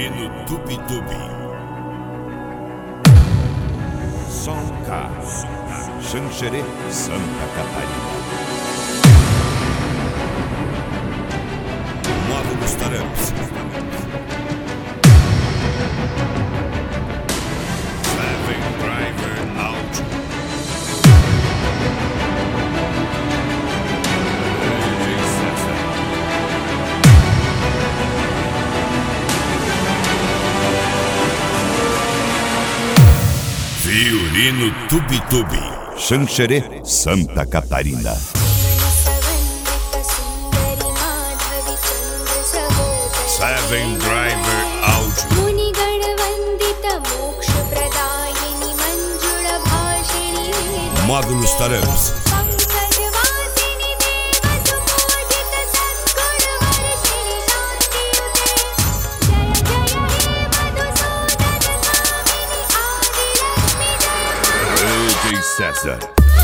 Fiorino Tubitubi. Sonka, Xanxerê, Santa Catarina. Módulos Taramps. Seven Driver Audio. DJ César. Fiorino Tubitubi, Xanxerê, Santa Catarina. Seven Driver Audio. Módulos Taramps. DJ César.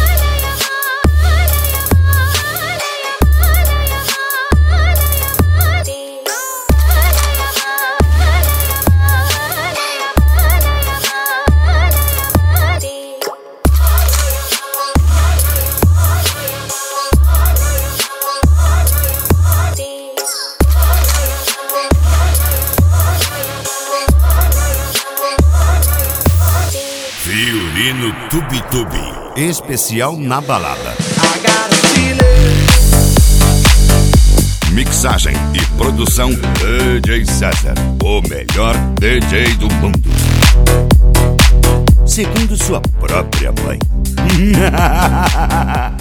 Fiorino Tubitubi, especial na balada. Mixagem e produção DJ César, o melhor DJ do mundo, segundo sua própria mãe.